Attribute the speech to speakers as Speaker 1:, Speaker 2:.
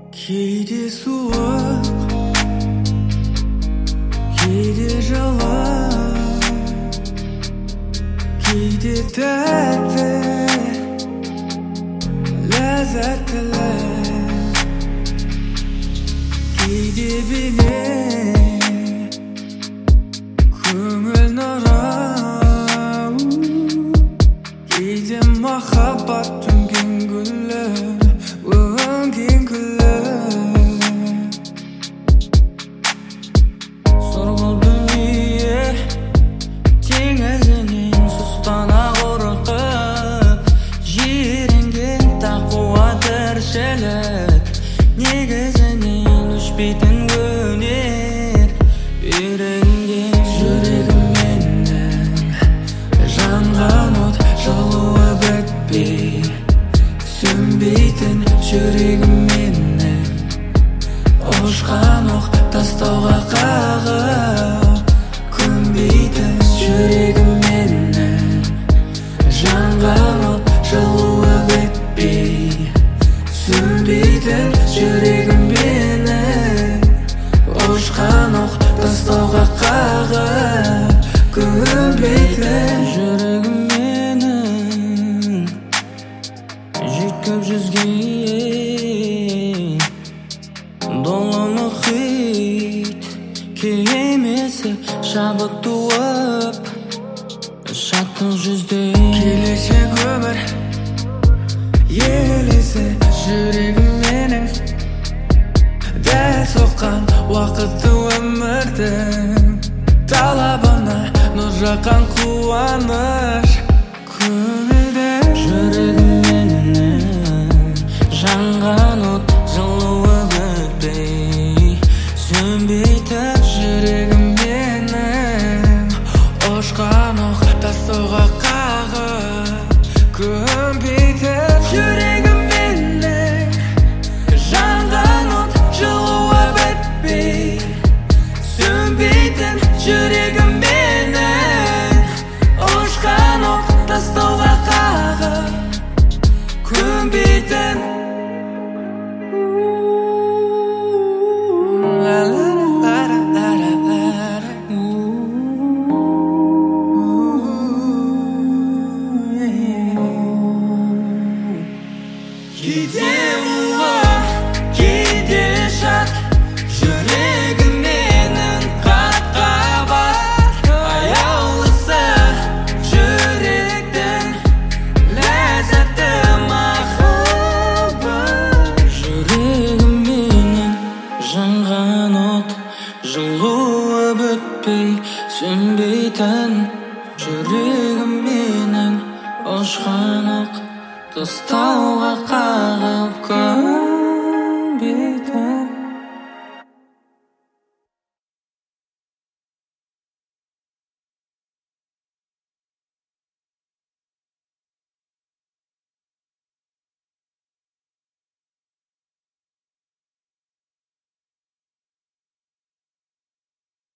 Speaker 1: Кейде суық, кейде жылы, кейде тәтті, ләззәтлі, кейде бейне, көңіл нұры, кейде махаббат төнген гүлі, өнген гүлі. Сұрғыл дүние теңізінен сұстана қорқып, жиренген тақуа тіршілік, негізінен өшпейтін өнер үйренген. Жүрегім менің жанған от, жылуы бітпей сөнбейтін. Жүрегім менің ұшқан оқ, тастауға қағып көнбейтін. Жүрегім менің жанған от, жылуы бітпей сөнбейтін. Жүрегім менің ұшқан оқ, тастауға қағып көнбейтін. Жүрегім менің жүйткіп жүзген долы мұхит кемесі, шабыт туып шаттық жүзде. Келешек өмір елесі, жүрегім менің дәл соққан уақытты өмірдің талабына, нұр жаққан қуаныш көңілде. Жүрегім менің жанған от, жылуы бітпей сөнбейтін. Жүрегім менің ұшқан оқ, тастауға қағып көнбейтін. Жүрегім менің жанған от, жылуы бітпей сөнбейтін. Жүрегім менің ұшқан оқ, тастауға қағып көнбейтін. Кейде мұңлы, кейде шат, жүрегім менің қат-қабат. Аяулысы жүректің ләззәтті махаббат. Жүрегім менің жанған от, жылуы бітпей сөнбейтін. Жүрегім менің ұшқан оқ, тастауға қағып